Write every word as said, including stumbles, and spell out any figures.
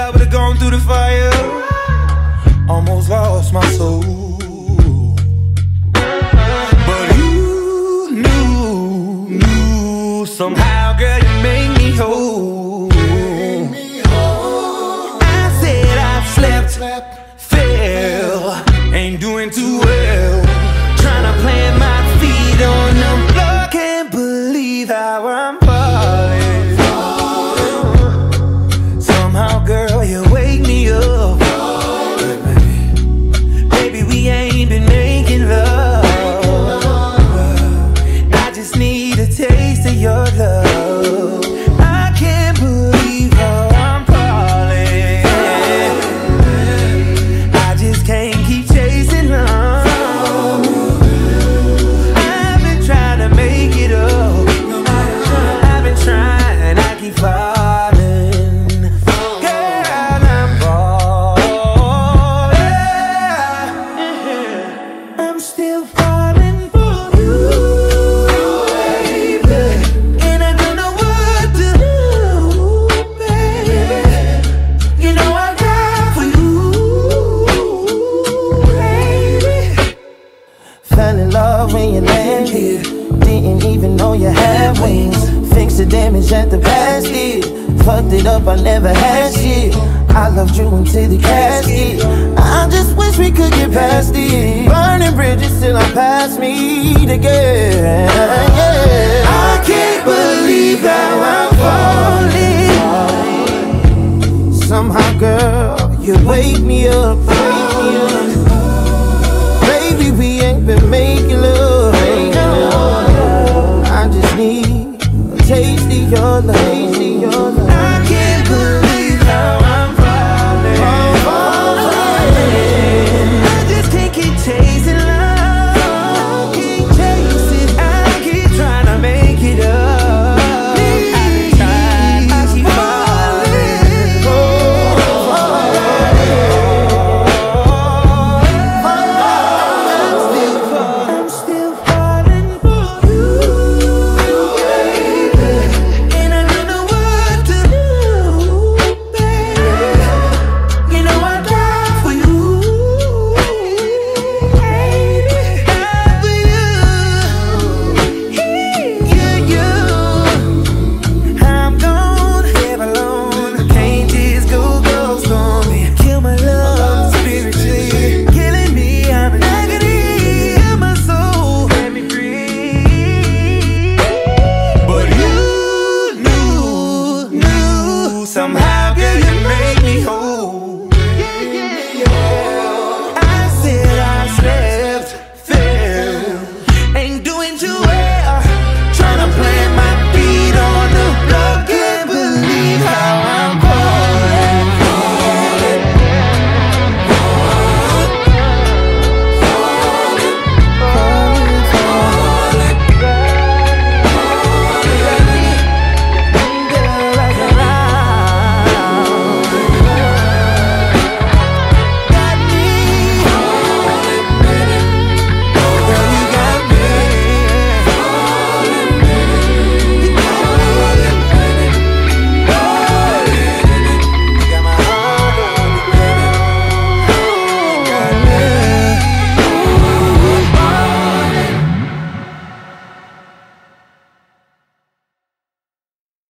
I would've gone through the fire. Almost lost my soul. But you knew, knew somehow, girl, you made me whole. I said I've slept, fell, ain't doing too well. Trying to plant my feet on the floor. Can't believe how I'm falling. Somehow, girl, you wake me up. Baby, we ain't been making love. I just need a taste of your love. I can't believe how I'm falling. I just can't keep chasing love. I've been trying to make it up. I've been trying, I keep falling. Girl, I'm falling. I'm still falling for you, baby. And I don't know what to do, baby. You know I die for you, baby. Fell in love when you landed. Didn't even know you had wings. Fixed the damage that the past did. Fucked it up, I never had shit. I loved you until the casket. I just wish we could get past it. Burning bridges till I'm past me again. Yeah. I can't believe how I'm falling. Somehow, girl, you wake me up. Wake me up. Baby, we ain't been making love. I just need a taste of your love.